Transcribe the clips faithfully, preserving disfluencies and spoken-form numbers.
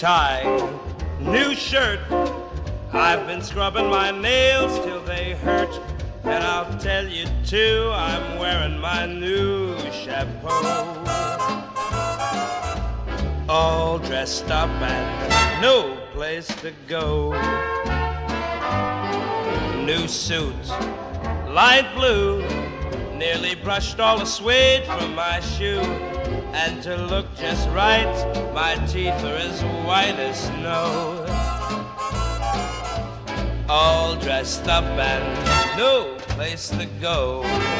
tie, new shirt. I've been scrubbing my nails till they hurt. And I'll tell you too, I'm wearing my new chapeau. All dressed up and no place to go. New suit, light blue, nearly brushed all the suede from my shoe. And to look just right, my teeth are as white as snow. All dressed up and no place to go.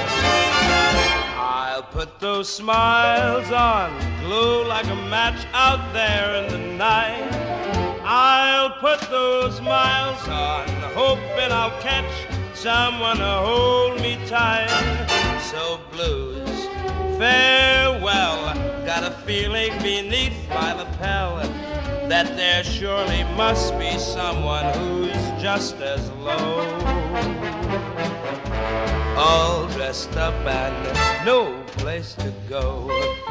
I'll put those smiles on, glow like a match out there in the night. I'll put those smiles on, hoping I'll catch someone to hold me tight. So blues, farewell. Got a feeling beneath my lapel that there surely must be someone who's just as low. All dressed up and no place to go.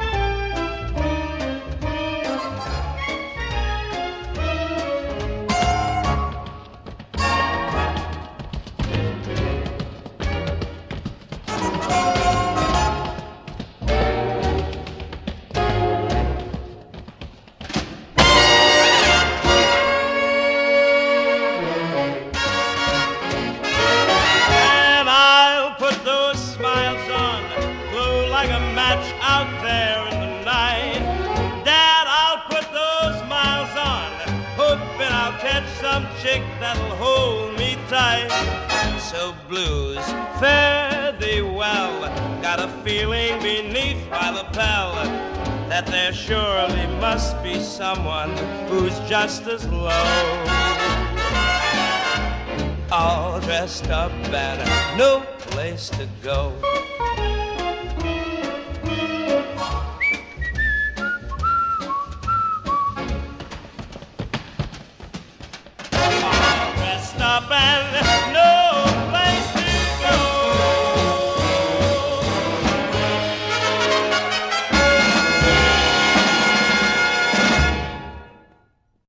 That'll hold me tight. So blues, fare thee well. Got a feeling beneath my lapel that there surely must be someone who's just as low. All dressed up and no place to go.